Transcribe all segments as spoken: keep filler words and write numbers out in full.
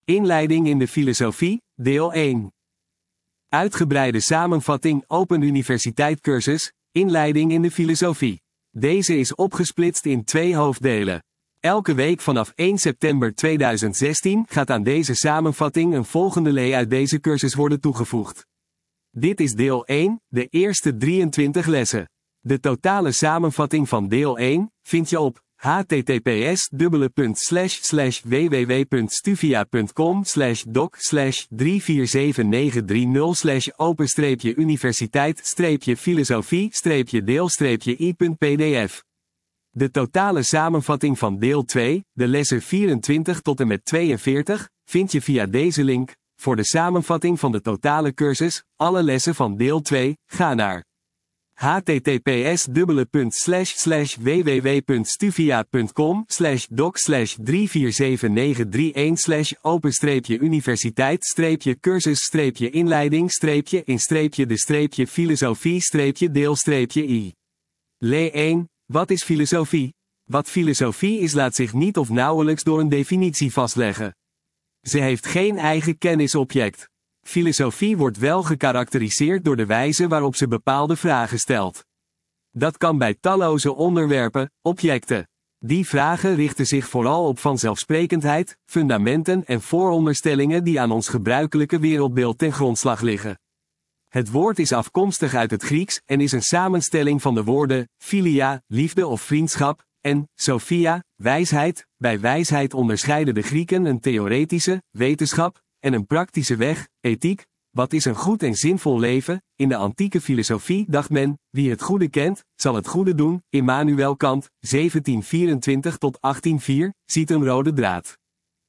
Inleiding in de filosofie, deel één. Uitgebreide samenvatting Open Universiteit cursus, Inleiding in de filosofie. Deze is opgesplitst in twee hoofddelen. Elke week vanaf één september tweeduizend zestien gaat aan deze samenvatting een volgende lay uit deze cursus worden toegevoegd. Dit is deel één, de eerste drieëntwintig lessen. De totale samenvatting van deel één vind je op h t t p s slash slash w w w punt stuvia punt com slash doc slash drie vier zeven negen drie nul slash open streepje universiteit streepje filosofie streepje deel streepje i punt p d f. De totale samenvatting van deel twee, de lessen vierentwintig tot en met tweeënveertig, vind je via deze link. Voor de samenvatting van de totale cursus, alle lessen van deel twee, ga naar h t t p s slash slash w w w punt stuvia punt com slash doc slash drie vier zeven negen drie een slash open streepje universiteit streepje cursus streepje inleiding streepje in streepje de streepje filosofie streepje deel streepje i. Lay één. Wat is filosofie? Wat filosofie is laat zich niet of nauwelijks door een definitie vastleggen. Ze heeft geen eigen kennisobject. Filosofie wordt wel gekarakteriseerd door de wijze waarop ze bepaalde vragen stelt. Dat kan bij talloze onderwerpen, objecten. Die vragen richten zich vooral op vanzelfsprekendheid, fundamenten en vooronderstellingen die aan ons gebruikelijke wereldbeeld ten grondslag liggen. Het woord is afkomstig uit het Grieks en is een samenstelling van de woorden philia, liefde of vriendschap, en sophia, wijsheid. Bij wijsheid onderscheiden de Grieken een theoretische, wetenschap, en een praktische weg, ethiek. Wat is een goed en zinvol leven? In de antieke filosofie dacht men, wie het goede kent, zal het goede doen. Immanuel Kant, zeventien vierentwintig tot achttien vier, ziet een rode draad.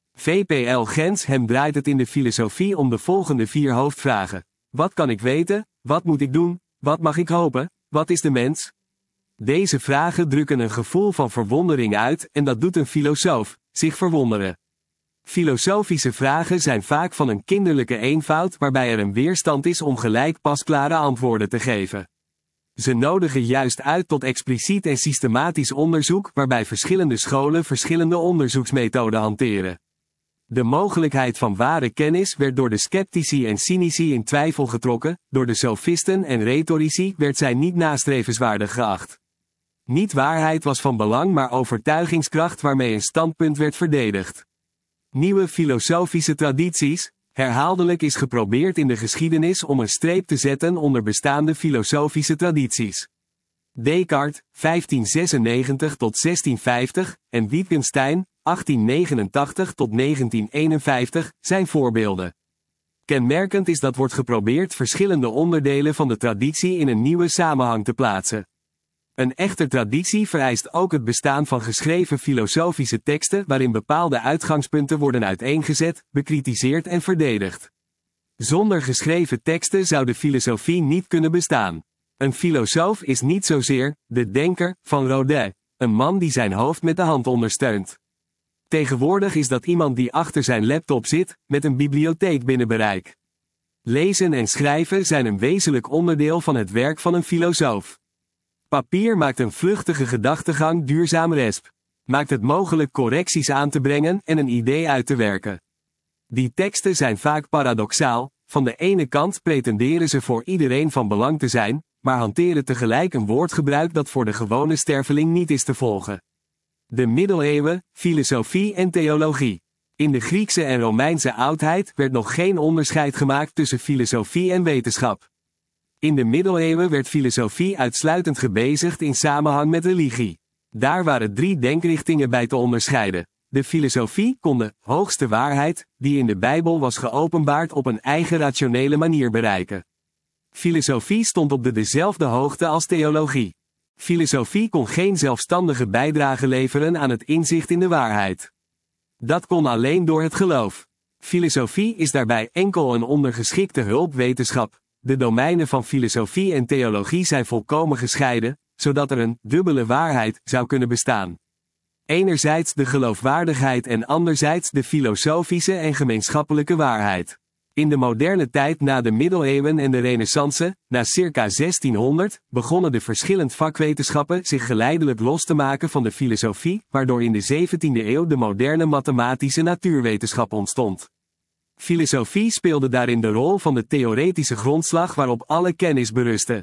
V P L Gens hem draait het in de filosofie om de volgende vier hoofdvragen. Wat kan ik weten? Wat moet ik doen? Wat mag ik hopen? Wat is de mens? Deze vragen drukken een gevoel van verwondering uit en dat doet een filosoof, zich verwonderen. Filosofische vragen zijn vaak van een kinderlijke eenvoud waarbij er een weerstand is om gelijk pasklare antwoorden te geven. Ze nodigen juist uit tot expliciet en systematisch onderzoek waarbij verschillende scholen verschillende onderzoeksmethoden hanteren. De mogelijkheid van ware kennis werd door de sceptici en cynici in twijfel getrokken, door de sofisten en retorici werd zij niet nastrevenswaardig geacht. Niet waarheid was van belang maar overtuigingskracht waarmee een standpunt werd verdedigd. Nieuwe filosofische tradities. Herhaaldelijk is geprobeerd in de geschiedenis om een streep te zetten onder bestaande filosofische tradities. Descartes, vijftien zesennegentig tot zestien vijftig, en Wittgenstein, achttien negenentachtig tot negentien eenenvijftig, zijn voorbeelden. Kenmerkend is dat wordt geprobeerd verschillende onderdelen van de traditie in een nieuwe samenhang te plaatsen. Een echte traditie vereist ook het bestaan van geschreven filosofische teksten waarin bepaalde uitgangspunten worden uiteengezet, bekritiseerd en verdedigd. Zonder geschreven teksten zou de filosofie niet kunnen bestaan. Een filosoof is niet zozeer de denker van Rodin, een man die zijn hoofd met de hand ondersteunt. Tegenwoordig is dat iemand die achter zijn laptop zit, met een bibliotheek binnen bereik. Lezen en schrijven zijn een wezenlijk onderdeel van het werk van een filosoof. Papier maakt een vluchtige gedachtegang duurzaam resp. Maakt het mogelijk correcties aan te brengen en een idee uit te werken. Die teksten zijn vaak paradoxaal, van de ene kant pretenderen ze voor iedereen van belang te zijn, maar hanteren tegelijk een woordgebruik dat voor de gewone sterveling niet is te volgen. De middeleeuwen, filosofie en theologie. In de Griekse en Romeinse oudheid werd nog geen onderscheid gemaakt tussen filosofie en wetenschap. In de middeleeuwen werd filosofie uitsluitend gebezigd in samenhang met religie. Daar waren drie denkrichtingen bij te onderscheiden. De filosofie kon de hoogste waarheid, die in de Bijbel was geopenbaard op een eigen rationele manier bereiken. Filosofie stond op de dezelfde hoogte als theologie. Filosofie kon geen zelfstandige bijdrage leveren aan het inzicht in de waarheid. Dat kon alleen door het geloof. Filosofie is daarbij enkel een ondergeschikte hulpwetenschap. De domeinen van filosofie en theologie zijn volkomen gescheiden, zodat er een dubbele waarheid zou kunnen bestaan. Enerzijds de geloofwaardigheid en anderzijds de filosofische en gemeenschappelijke waarheid. In de moderne tijd na de middeleeuwen en de renaissance, na circa zestienhonderd, begonnen de verschillende vakwetenschappen zich geleidelijk los te maken van de filosofie, waardoor in de zeventiende eeuw de moderne mathematische natuurwetenschap ontstond. Filosofie speelde daarin de rol van de theoretische grondslag waarop alle kennis berustte.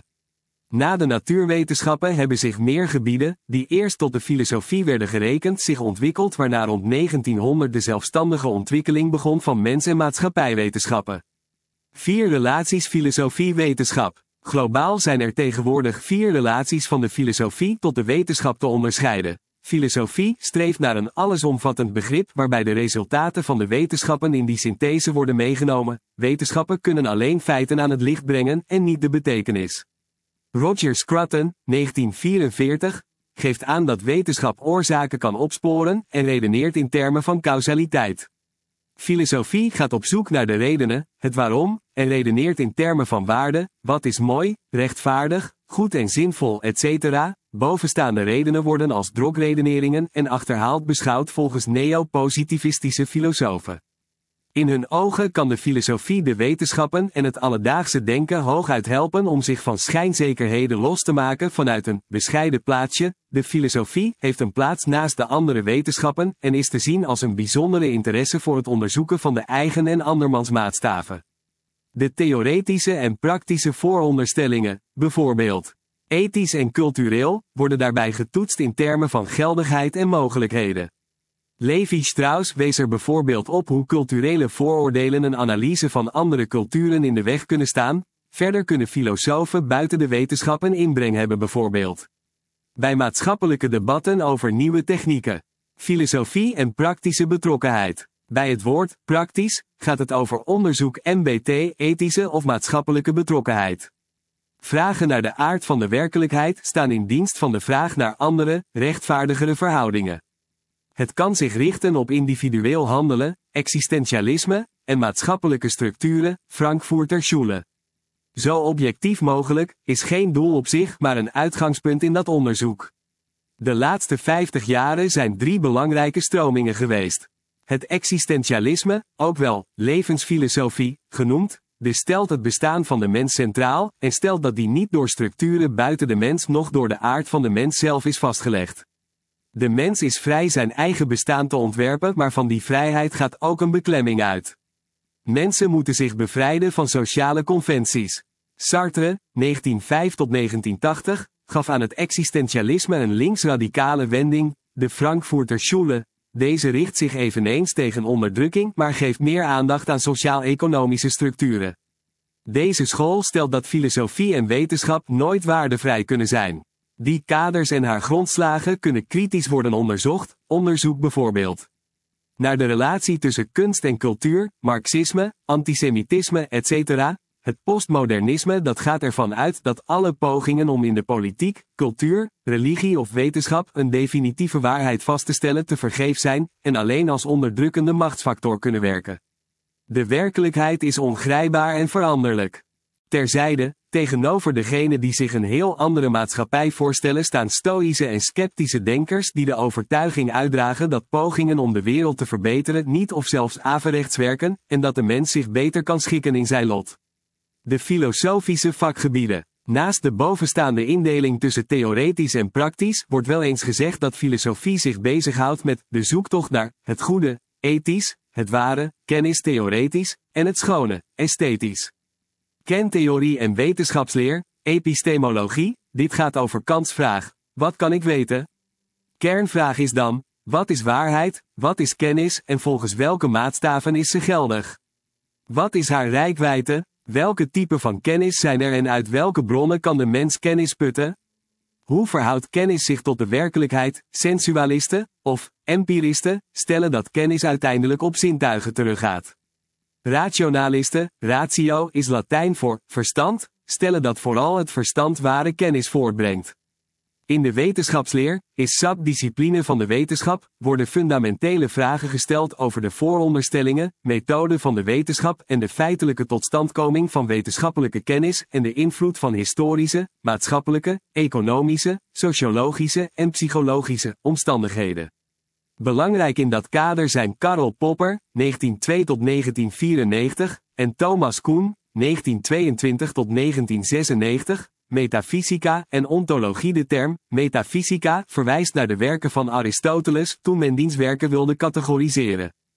Na de natuurwetenschappen hebben zich meer gebieden, die eerst tot de filosofie werden gerekend, zich ontwikkeld, waarna rond negentienhonderd de zelfstandige ontwikkeling begon van mens- en maatschappijwetenschappen. Vier relaties filosofie-wetenschap. Globaal zijn er tegenwoordig vier relaties van de filosofie tot de wetenschap te onderscheiden. Filosofie streeft naar een allesomvattend begrip waarbij de resultaten van de wetenschappen in die synthese worden meegenomen. Wetenschappen kunnen alleen feiten aan het licht brengen en niet de betekenis. Roger Scruton, negentien vierenveertig, geeft aan dat wetenschap oorzaken kan opsporen en redeneert in termen van causaliteit. Filosofie gaat op zoek naar de redenen, het waarom, en redeneert in termen van waarde, wat is mooi, rechtvaardig, goed en zinvol, et cetera. Bovenstaande redenen worden als drogredeneringen en achterhaald beschouwd volgens neo-positivistische filosofen. In hun ogen kan de filosofie de wetenschappen en het alledaagse denken hooguit helpen om zich van schijnzekerheden los te maken vanuit een bescheiden plaatsje. De filosofie heeft een plaats naast de andere wetenschappen en is te zien als een bijzondere interesse voor het onderzoeken van de eigen en andermans maatstaven. De theoretische en praktische vooronderstellingen, bijvoorbeeld ethisch en cultureel, worden daarbij getoetst in termen van geldigheid en mogelijkheden. Levi-Strauss wees er bijvoorbeeld op hoe culturele vooroordelen een analyse van andere culturen in de weg kunnen staan. Verder kunnen filosofen buiten de wetenschappen inbreng hebben bijvoorbeeld bij maatschappelijke debatten over nieuwe technieken. Filosofie en praktische betrokkenheid. Bij het woord praktisch gaat het over onderzoek M B T, ethische of maatschappelijke betrokkenheid. Vragen naar de aard van de werkelijkheid staan in dienst van de vraag naar andere, rechtvaardigere verhoudingen. Het kan zich richten op individueel handelen, existentialisme, en maatschappelijke structuren, Frankfurter Schule. Zo objectief mogelijk, is geen doel op zich, maar een uitgangspunt in dat onderzoek. De laatste vijftig jaren zijn drie belangrijke stromingen geweest. Het existentialisme, ook wel levensfilosofie genoemd, de stelt het bestaan van de mens centraal, en stelt dat die niet door structuren buiten de mens noch door de aard van de mens zelf is vastgelegd. De mens is vrij zijn eigen bestaan te ontwerpen, maar van die vrijheid gaat ook een beklemming uit. Mensen moeten zich bevrijden van sociale conventies. Sartre, negentien vijf tot negentien tachtig, gaf aan het existentialisme een linksradicale wending, de Frankfurter Schule. Deze richt zich eveneens tegen onderdrukking, maar geeft meer aandacht aan sociaal-economische structuren. Deze school stelt dat filosofie en wetenschap nooit waardevrij kunnen zijn. Die kaders en haar grondslagen kunnen kritisch worden onderzocht, onderzoek bijvoorbeeld naar de relatie tussen kunst en cultuur, marxisme, antisemitisme, et cetera. Het postmodernisme dat gaat ervan uit dat alle pogingen om in de politiek, cultuur, religie of wetenschap een definitieve waarheid vast te stellen tevergeefs zijn, en alleen als onderdrukkende machtsfactor kunnen werken. De werkelijkheid is ongrijpbaar en veranderlijk. Terzijde, tegenover degenen die zich een heel andere maatschappij voorstellen staan stoïsche en sceptische denkers die de overtuiging uitdragen dat pogingen om de wereld te verbeteren niet of zelfs averechts werken, en dat de mens zich beter kan schikken in zijn lot. De filosofische vakgebieden. Naast de bovenstaande indeling tussen theoretisch en praktisch, wordt wel eens gezegd dat filosofie zich bezighoudt met de zoektocht naar het goede, ethisch, het ware, kennis theoretisch, en het schone, esthetisch. Kentheorie en wetenschapsleer, epistemologie, dit gaat over Kants vraag, wat kan ik weten? Kernvraag is dan, wat is waarheid, wat is kennis en volgens welke maatstaven is ze geldig? Wat is haar reikwijdte? Welke typen van kennis zijn er en uit welke bronnen kan de mens kennis putten? Hoe verhoudt kennis zich tot de werkelijkheid? Sensualisten, of empiristen, stellen dat kennis uiteindelijk op zintuigen teruggaat. Rationalisten, ratio is Latijn voor verstand, stellen dat vooral het verstand ware kennis voortbrengt. In de wetenschapsleer, is subdiscipline van de wetenschap, worden fundamentele vragen gesteld over de vooronderstellingen, methoden van de wetenschap en de feitelijke totstandkoming van wetenschappelijke kennis en de invloed van historische, maatschappelijke, economische, sociologische en psychologische omstandigheden. Belangrijk in dat kader zijn Karl Popper, negentien twee tot negentien vierennegentig, en Thomas Kuhn, negentien tweeëntwintig tot negentien zesennegentig, metafysica en ontologie. De term metafysica verwijst naar de werken van Aristoteles toen men diens werken wilde categoriseren.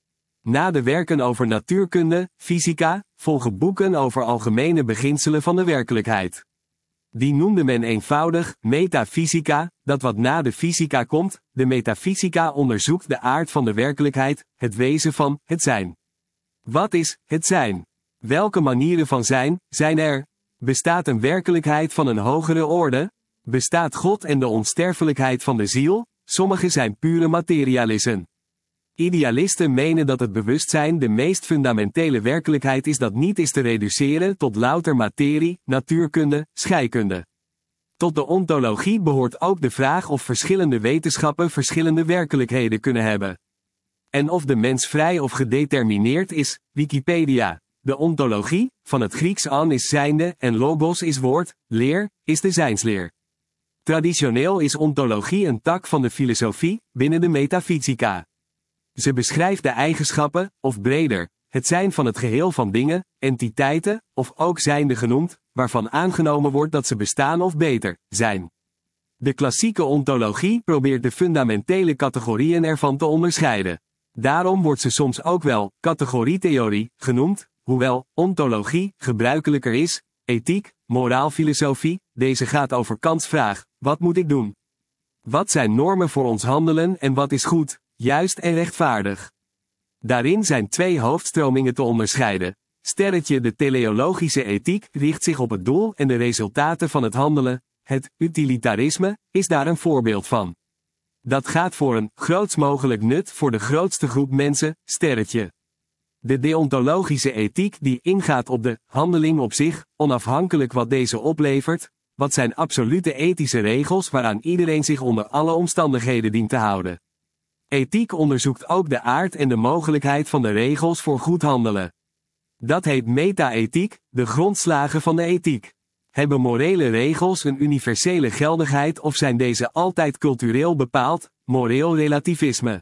Na de werken over natuurkunde, fysica, volgen boeken over algemene beginselen van de werkelijkheid. Die noemde men eenvoudig metafysica, dat wat na de fysica komt. De metafysica onderzoekt de aard van de werkelijkheid, het wezen van het zijn. Wat is het zijn? Welke manieren van zijn zijn er? Bestaat een werkelijkheid van een hogere orde? Bestaat God en de onsterfelijkheid van de ziel? Sommige zijn pure materialisten. Idealisten menen dat het bewustzijn de meest fundamentele werkelijkheid is dat niet is te reduceren tot louter materie, natuurkunde, scheikunde. Tot de ontologie behoort ook de vraag of verschillende wetenschappen verschillende werkelijkheden kunnen hebben. En of de mens vrij of gedetermineerd is. Wikipedia. De ontologie, van het Grieks an is zijnde en logos is woord, leer, is de zijnsleer. Traditioneel is ontologie een tak van de filosofie, binnen de metafysica. Ze beschrijft de eigenschappen, of breder, het zijn van het geheel van dingen, entiteiten, of ook zijnde genoemd, waarvan aangenomen wordt dat ze bestaan of beter, zijn. De klassieke ontologie probeert de fundamentele categorieën ervan te onderscheiden. Daarom wordt ze soms ook wel categorietheorie genoemd, hoewel ontologie gebruikelijker is. Ethiek, moraalfilosofie, deze gaat over Kants vraag: wat moet ik doen? Wat zijn normen voor ons handelen en wat is goed, juist en rechtvaardig? Daarin zijn twee hoofdstromingen te onderscheiden. Sterretje de teleologische ethiek richt zich op het doel en de resultaten van het handelen. Het utilitarisme is daar een voorbeeld van. Dat gaat voor een grootst mogelijk nut voor de grootste groep mensen, sterretje. De deontologische ethiek die ingaat op de handeling op zich, onafhankelijk wat deze oplevert. Wat zijn absolute ethische regels waaraan iedereen zich onder alle omstandigheden dient te houden. Ethiek onderzoekt ook de aard en de mogelijkheid van de regels voor goed handelen. Dat heet meta-ethiek, de grondslagen van de ethiek. Hebben morele regels een universele geldigheid of zijn deze altijd cultureel bepaald, moreel relativisme?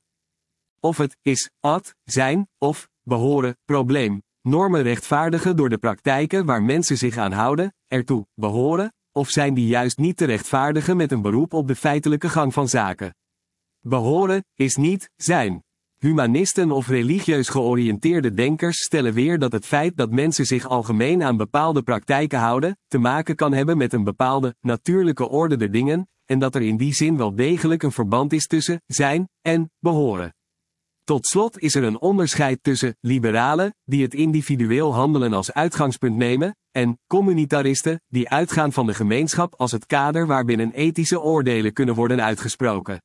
Of het is, ad, zijn, of, behoren, probleem. Normen rechtvaardigen door de praktijken waar mensen zich aan houden, ertoe, behoren, of zijn die juist niet te rechtvaardigen met een beroep op de feitelijke gang van zaken? Behoren, is niet, zijn. Humanisten of religieus georiënteerde denkers stellen weer dat het feit dat mensen zich algemeen aan bepaalde praktijken houden, te maken kan hebben met een bepaalde, natuurlijke orde der dingen, en dat er in die zin wel degelijk een verband is tussen, zijn, en, behoren. Tot slot is er een onderscheid tussen liberalen, die het individueel handelen als uitgangspunt nemen, en communitaristen, die uitgaan van de gemeenschap als het kader waarbinnen ethische oordelen kunnen worden uitgesproken.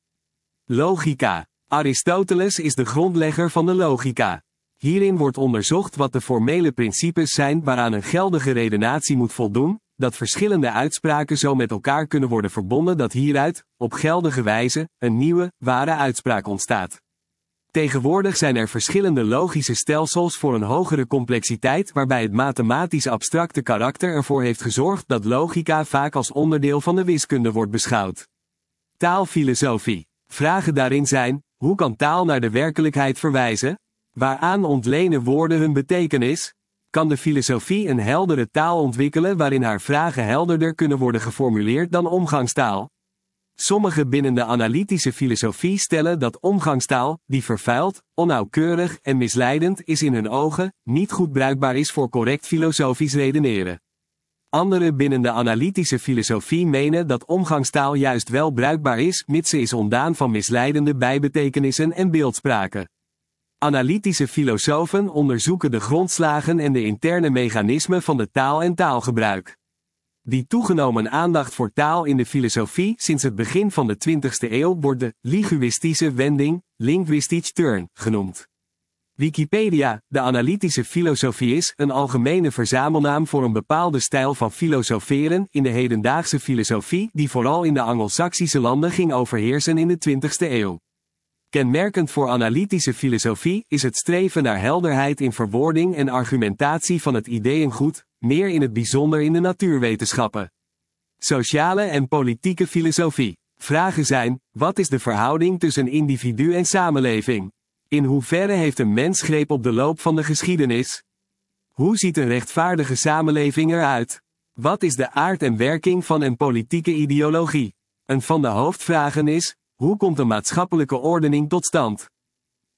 Logica. Aristoteles is de grondlegger van de logica. Hierin wordt onderzocht wat de formele principes zijn waaraan een geldige redenatie moet voldoen, dat verschillende uitspraken zo met elkaar kunnen worden verbonden dat hieruit, op geldige wijze, een nieuwe, ware uitspraak ontstaat. Tegenwoordig zijn er verschillende logische stelsels voor een hogere complexiteit waarbij het mathematisch abstracte karakter ervoor heeft gezorgd dat logica vaak als onderdeel van de wiskunde wordt beschouwd. Taalfilosofie. Vragen daarin zijn: hoe kan taal naar de werkelijkheid verwijzen? Waaraan ontlenen woorden hun betekenis? Kan de filosofie een heldere taal ontwikkelen waarin haar vragen helderder kunnen worden geformuleerd dan omgangstaal? Sommigen binnen de analytische filosofie stellen dat omgangstaal, die vervuild, onnauwkeurig en misleidend is in hun ogen, niet goed bruikbaar is voor correct filosofisch redeneren. Anderen binnen de analytische filosofie menen dat omgangstaal juist wel bruikbaar is, mits ze is ontdaan van misleidende bijbetekenissen en beeldspraken. Analytische filosofen onderzoeken de grondslagen en de interne mechanismen van de taal en taalgebruik. Die toegenomen aandacht voor taal in de filosofie sinds het begin van de twintigste eeuw wordt de linguïstische wending, linguistic turn, genoemd. Wikipedia, de analytische filosofie is een algemene verzamelnaam voor een bepaalde stijl van filosoferen in de hedendaagse filosofie die vooral in de Angelsaksische landen ging overheersen in de twintigste eeuw. Kenmerkend voor analytische filosofie is het streven naar helderheid in verwoording en argumentatie van het ideeëngoed, meer in het bijzonder in de natuurwetenschappen. Sociale en politieke filosofie. Vragen zijn: wat is de verhouding tussen individu en samenleving? In hoeverre heeft een mens greep op de loop van de geschiedenis? Hoe ziet een rechtvaardige samenleving eruit? Wat is de aard en werking van een politieke ideologie? Een van de hoofdvragen is: hoe komt een maatschappelijke ordening tot stand?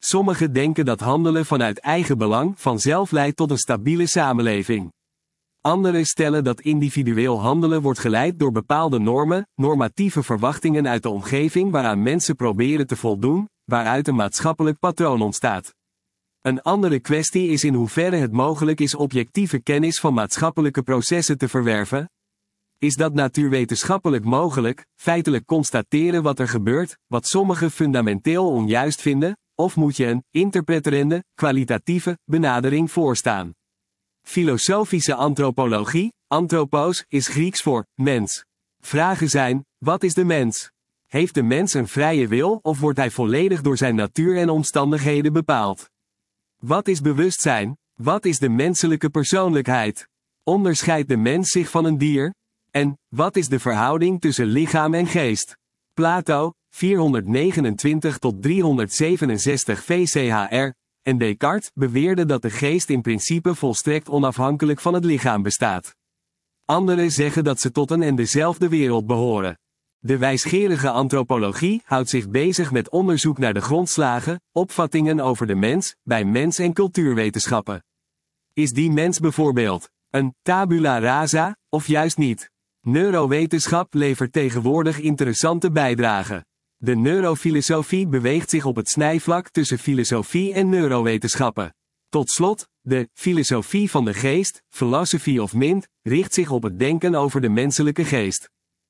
Sommigen denken dat handelen vanuit eigen belang vanzelf leidt tot een stabiele samenleving. Anderen stellen dat individueel handelen wordt geleid door bepaalde normen, normatieve verwachtingen uit de omgeving waaraan mensen proberen te voldoen, waaruit een maatschappelijk patroon ontstaat. Een andere kwestie is in hoeverre het mogelijk is objectieve kennis van maatschappelijke processen te verwerven. Is dat natuurwetenschappelijk mogelijk, feitelijk constateren wat er gebeurt, wat sommigen fundamenteel onjuist vinden, of moet je een interpreterende, kwalitatieve benadering voorstaan? Filosofische antropologie, anthropos, is Grieks voor mens. Vragen zijn: wat is de mens? Heeft de mens een vrije wil of wordt hij volledig door zijn natuur en omstandigheden bepaald? Wat is bewustzijn? Wat is de menselijke persoonlijkheid? Onderscheidt de mens zich van een dier? En wat is de verhouding tussen lichaam en geest? Plato, vierhonderdnegenentwintig tot driehonderdzevenenzestig V C H R, en Descartes beweerden dat de geest in principe volstrekt onafhankelijk van het lichaam bestaat. Anderen zeggen dat ze tot een en dezelfde wereld behoren. De wijsgerige antropologie houdt zich bezig met onderzoek naar de grondslagen, opvattingen over de mens, bij mens- en cultuurwetenschappen. Is die mens bijvoorbeeld een tabula rasa, of juist niet? Neurowetenschap levert tegenwoordig interessante bijdragen. De neurofilosofie beweegt zich op het snijvlak tussen filosofie en neurowetenschappen. Tot slot, de filosofie van de geest, philosophy of mind, richt zich op het denken over de menselijke geest.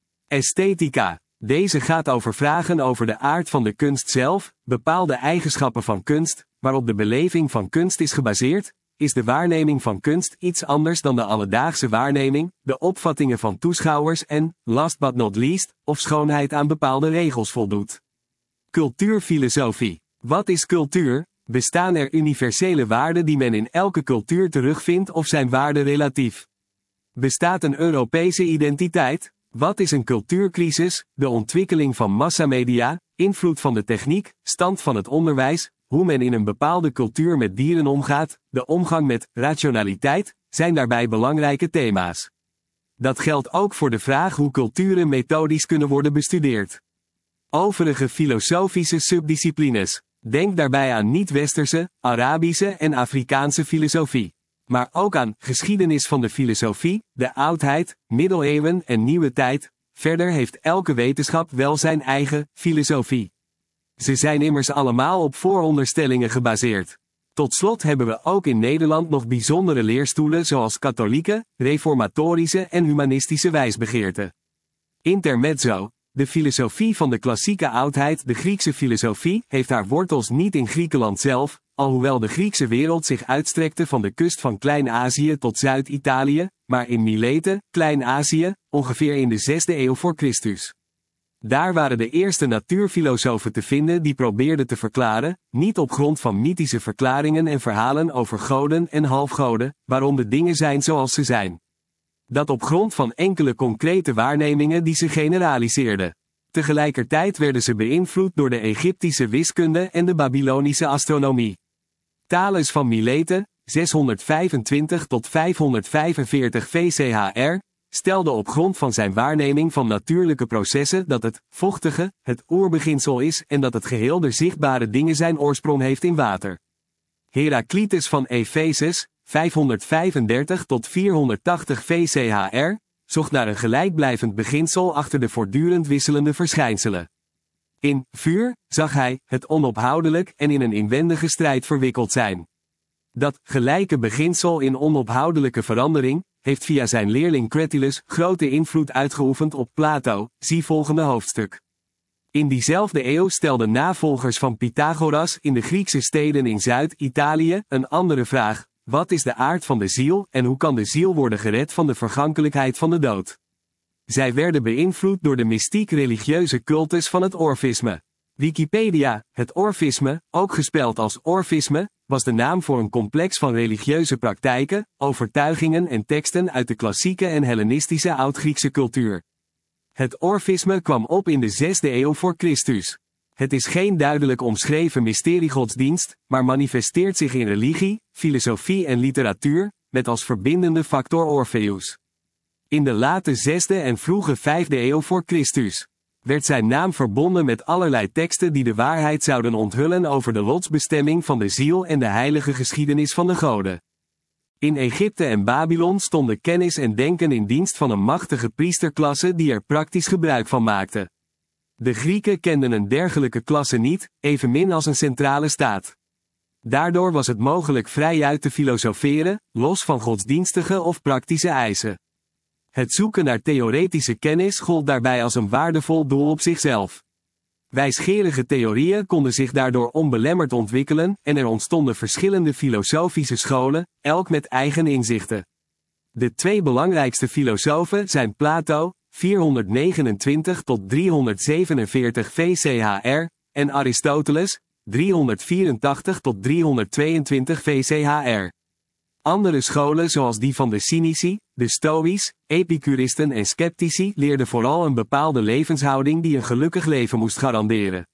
Esthetica. Deze gaat over vragen over de aard van de kunst zelf, bepaalde eigenschappen van kunst, waarop de beleving van kunst is gebaseerd. Is de waarneming van kunst iets anders dan de alledaagse waarneming, de opvattingen van toeschouwers en, last but not least, of schoonheid aan bepaalde regels voldoet? Cultuurfilosofie. Wat is cultuur? Bestaan er universele waarden die men in elke cultuur terugvindt of zijn waarden relatief? Bestaat een Europese identiteit? Wat is een cultuurcrisis? De ontwikkeling van massamedia, invloed van de techniek, stand van het onderwijs, hoe men in een bepaalde cultuur met dieren omgaat, de omgang met rationaliteit, zijn daarbij belangrijke thema's. Dat geldt ook voor de vraag hoe culturen methodisch kunnen worden bestudeerd. Overige filosofische subdisciplines. Denk daarbij aan niet-westerse, Arabische en Afrikaanse filosofie. Maar ook aan geschiedenis van de filosofie, de oudheid, middeleeuwen en nieuwe tijd. Verder heeft elke wetenschap wel zijn eigen filosofie. Ze zijn immers allemaal op vooronderstellingen gebaseerd. Tot slot hebben we ook in Nederland nog bijzondere leerstoelen zoals katholieke, reformatorische en humanistische wijsbegeerte. Intermezzo. De filosofie van de klassieke oudheid, de Griekse filosofie, heeft haar wortels niet in Griekenland zelf, alhoewel de Griekse wereld zich uitstrekte van de kust van Klein-Azië tot Zuid-Italië, maar in Milete, Klein-Azië, ongeveer in de zesde eeuw voor Christus. Daar waren de eerste natuurfilosofen te vinden die probeerden te verklaren, niet op grond van mythische verklaringen en verhalen over goden en halfgoden, waarom de dingen zijn zoals ze zijn. Dat op grond van enkele concrete waarnemingen die ze generaliseerden. Tegelijkertijd werden ze beïnvloed door de Egyptische wiskunde en de Babylonische astronomie. Thales van Milete, zeshonderdvijfentwintig tot vijfhonderdvijfenveertig V C H R, stelde op grond van zijn waarneming van natuurlijke processen dat het vochtige het oerbeginsel is en dat het geheel der zichtbare dingen zijn oorsprong heeft in water. Heraclitus van Ephesus, vijfhonderdvijfendertig tot vierhonderdtachtig V C H R, zocht naar een gelijkblijvend beginsel achter de voortdurend wisselende verschijnselen. In vuur zag hij het onophoudelijk en in een inwendige strijd verwikkeld zijn. Dat gelijke beginsel in onophoudelijke verandering heeft via zijn leerling Cratylus grote invloed uitgeoefend op Plato, zie volgende hoofdstuk. In diezelfde eeuw stelden navolgers van Pythagoras in de Griekse steden in Zuid-Italië een andere vraag: wat is de aard van de ziel en hoe kan de ziel worden gered van de vergankelijkheid van de dood? Zij werden beïnvloed door de mystiek-religieuze cultus van het orfisme. Wikipedia, het orfisme, ook gespeld als orfisme, was de naam voor een complex van religieuze praktijken, overtuigingen en teksten uit de klassieke en Hellenistische oud-Griekse cultuur. Het orfisme kwam op in de zesde eeuw voor Christus. Het is geen duidelijk omschreven mysteriegodsdienst, maar manifesteert zich in religie, filosofie en literatuur, met als verbindende factor Orpheus. In de late zesde en vroege vijfde eeuw voor Christus. werd zijn naam verbonden met allerlei teksten die de waarheid zouden onthullen over de lotsbestemming van de ziel en de heilige geschiedenis van de goden. In Egypte en Babylon stonden kennis en denken in dienst van een machtige priesterklasse die er praktisch gebruik van maakte. De Grieken kenden een dergelijke klasse niet, evenmin als een centrale staat. Daardoor was het mogelijk vrijuit te filosoferen, los van godsdienstige of praktische eisen. Het zoeken naar theoretische kennis gold daarbij als een waardevol doel op zichzelf. Wijsgerige theorieën konden zich daardoor onbelemmerd ontwikkelen en er ontstonden verschillende filosofische scholen, elk met eigen inzichten. De twee belangrijkste filosofen zijn Plato, vierhonderdnegenentwintig tot driehonderdzevenenveertig V C H R, en Aristoteles, driehonderdvierentachtig tot driehonderdtweeëntwintig V C H R. Andere scholen zoals die van de Cynici, de Stoïs, Epicuristen en Sceptici leerden vooral een bepaalde levenshouding die een gelukkig leven moest garanderen.